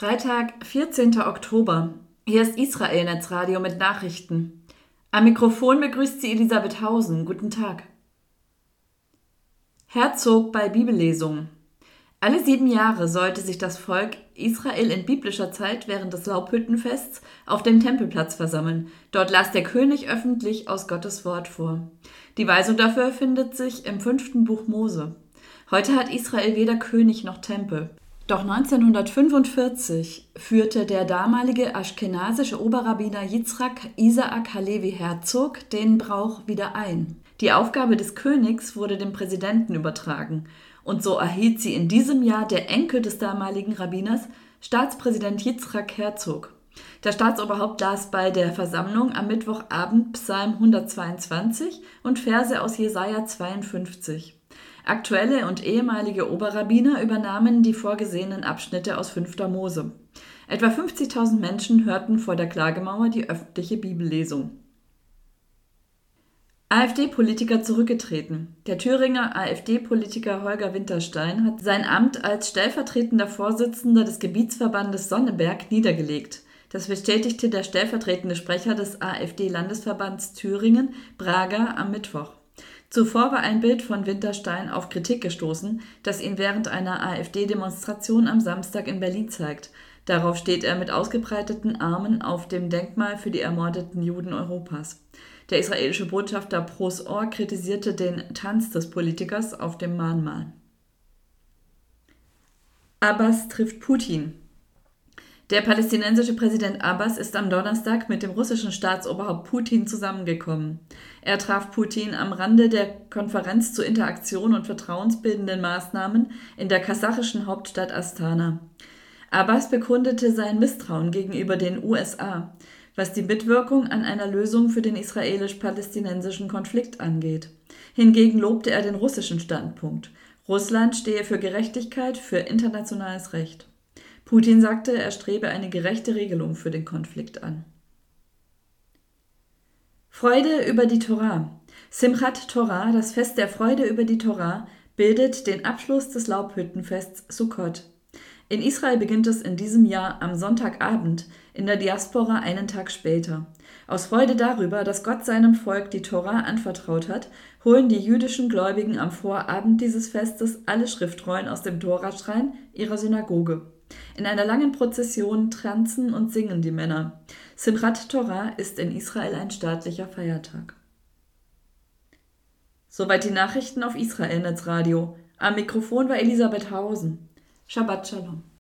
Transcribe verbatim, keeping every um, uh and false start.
Freitag, vierzehnter Oktober. Hier ist Israel Netzradio mit Nachrichten. Am Mikrofon begrüßt sie Elisabeth Hausen. Guten Tag. Herzog bei Bibellesungen. Alle sieben Jahre sollte sich das Volk Israel in biblischer Zeit während des Laubhüttenfests auf dem Tempelplatz versammeln. Dort las der König öffentlich aus Gottes Wort vor. Die Weisung dafür findet sich im fünften Buch Mose. Heute hat Israel weder König noch Tempel. Doch neunzehnhundertfünfundvierzig führte der damalige aschkenasische Oberrabbiner Yitzhak Isaak Halevi Herzog den Brauch wieder ein. Die Aufgabe des Königs wurde dem Präsidenten übertragen und so erhielt sie in diesem Jahr der Enkel des damaligen Rabbiners, Staatspräsident Yitzhak Herzog. Der Staatsoberhaupt las bei der Versammlung am Mittwochabend Psalm hundertzweiundzwanzig und Verse aus Jesaja zweiundfünfzig. Aktuelle und ehemalige Oberrabbiner übernahmen die vorgesehenen Abschnitte aus fünfter Mose. Etwa fünfzigtausend Menschen hörten vor der Klagemauer die öffentliche Bibellesung. AfD-Politiker zurückgetreten. Der Thüringer AfD-Politiker Holger Winterstein hat sein Amt als stellvertretender Vorsitzender des Gebietsverbandes Sonneberg niedergelegt. Das bestätigte der stellvertretende Sprecher des AfD-Landesverbands Thüringen, Braga, am Mittwoch. Zuvor war ein Bild von Winterstein auf Kritik gestoßen, das ihn während einer AfD-Demonstration am Samstag in Berlin zeigt. Darauf steht er mit ausgebreiteten Armen auf dem Denkmal für die ermordeten Juden Europas. Der israelische Botschafter Pros Or kritisierte den Tanz des Politikers auf dem Mahnmal. Abbas trifft Putin. Der palästinensische Präsident Abbas ist am Donnerstag mit dem russischen Staatsoberhaupt Putin zusammengekommen. Er traf Putin am Rande der Konferenz zur Interaktion und vertrauensbildenden Maßnahmen in der kasachischen Hauptstadt Astana. Abbas bekundete sein Misstrauen gegenüber den U S A, was die Mitwirkung an einer Lösung für den israelisch-palästinensischen Konflikt angeht. Hingegen lobte er den russischen Standpunkt. Russland stehe für Gerechtigkeit, für internationales Recht. Putin sagte, er strebe eine gerechte Regelung für den Konflikt an. Freude über die Torah. Simchat Torah, das Fest der Freude über die Torah, bildet den Abschluss des Laubhüttenfests Sukkot. In Israel beginnt es in diesem Jahr am Sonntagabend, in der Diaspora einen Tag später. Aus Freude darüber, dass Gott seinem Volk die Torah anvertraut hat, holen die jüdischen Gläubigen am Vorabend dieses Festes alle Schriftrollen aus dem Toraschrein ihrer Synagoge. In einer langen Prozession tanzen und singen die Männer. Simchat Torah ist in Israel ein staatlicher Feiertag. Soweit die Nachrichten auf Israel Netzradio. Am Mikrofon war Elisabeth Hausen. Shabbat Shalom.